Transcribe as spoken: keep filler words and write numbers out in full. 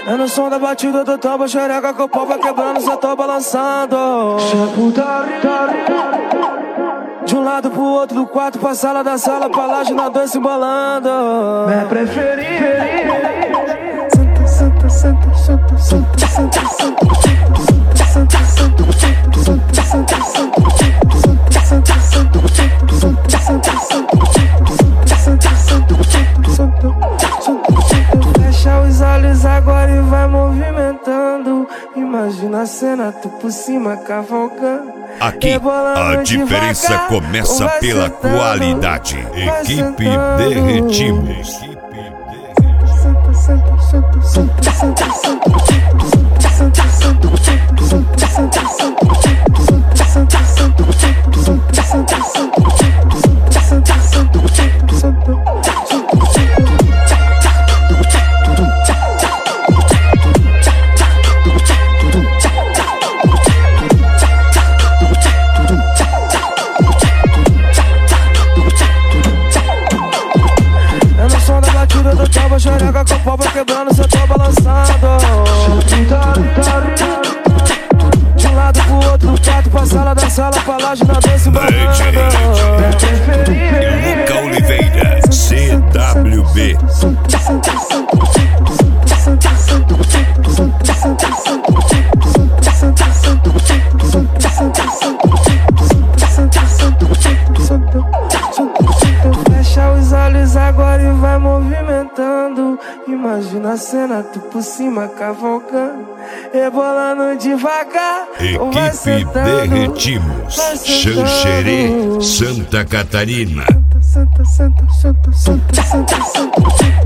É no som da batida do tambo, xereca com o pau vai quebrando, só tô balançando. De um lado pro outro do quarto, pra sala da sala, pra laje na dança embolando. Minha preferida. Santa, santa, santa, santa, santa, santa, santa, santa, santa, santa, santa, santa. Fecha os olhos agora e vai movimentando. Imagina a cena, tu por cima cavalgando. Aqui a diferença começa pela qualidade. Equipe Derretimos. Santa, santa, santa, santa, santa, santa, santa, santa, santa, do tambo, xereca com o pau vai quebrando, cê tá balançando. De um lado pro outro, do quarto pra sala da sala, pra laje na dança embolando. Luca Oliveira, C W B. Fecha os olhos agora e vai movimentando. Imagina a cena, tu por cima cavalgando, rebolando devagar. Equipe Derretimos, Xanxerê, Santa Catarina. Santa, santa, santa, santa, santa, santa.